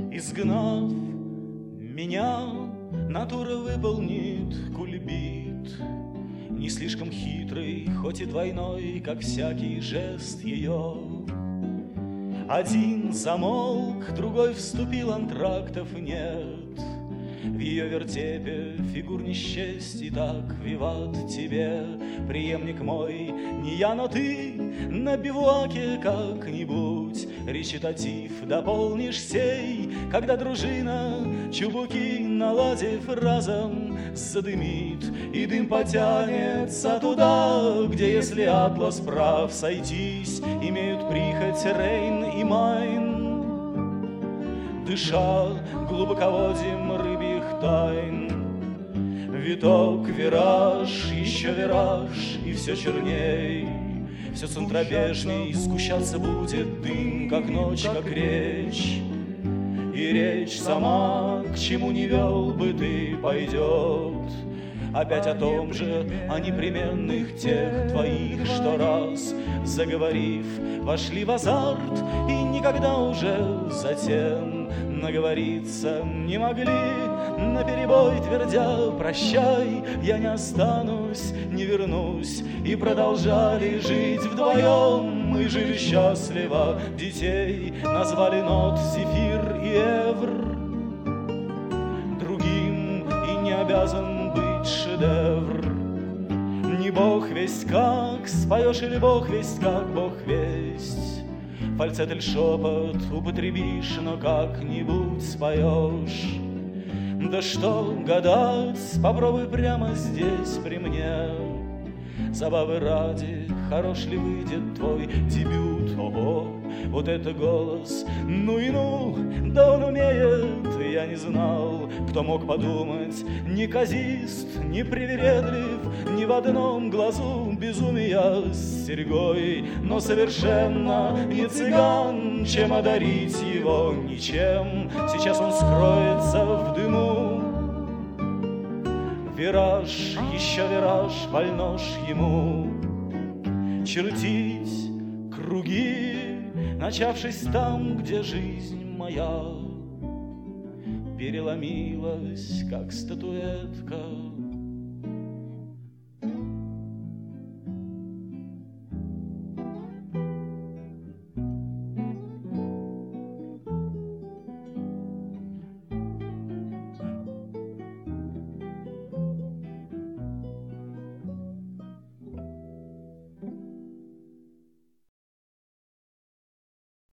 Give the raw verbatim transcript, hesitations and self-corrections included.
Изгнав меня, натура выполнит кульбит, не слишком хитрый, хоть и двойной, как всякий жест ее. Один замолк, другой вступил, антрактов нет. В ее вертепе фигур не счесть, и так виват тебе, преемник мой, не я, но ты на бивуаке как-нибудь речитатив дополнишь сей, когда дружина, чубуки наладив разом, задымит, и дым потянется туда, где, если атлас прав, сойтись имеют прихоть Рейн и Майн. Дыша глубоководьем рыбьих тайн, виток, вираж, еще вираж, и все черней, все центробежней сгущаться будет дым, как ночь, как речь. И речь сама, к чему не вел бы ты, пойдет опять о том же, о непременных тех твоих, что раз, заговорив, вошли в азарт и никогда уже затем наговориться не могли, наперебой твердя «прощай, я не останусь, не вернусь», и продолжали жить вдвоем. Мы жили счастливо, детей назвали нот Зефир и Эвр. Другим и не обязан быть шедевр. Не бог весть как, споешь или бог весть как, бог весть. Фальцет или шепот употребишь, но как-нибудь споешь. Да что гадать, попробуй прямо здесь при мне. Забавы ради, хорош ли выйдет твой дебют? Ого, вот это голос, ну и ну, да он умеет, я не знал, кто мог подумать. Ни казист, ни привередлив, ни в одном глазу безумия с серьгой, но совершенно не цыган, чем одарить его ничем. Сейчас он скроется в дыму. Вираж, еще вираж, вольношь ему чертить круги, начавшись там, где жизнь моя переломилась, как статуэтка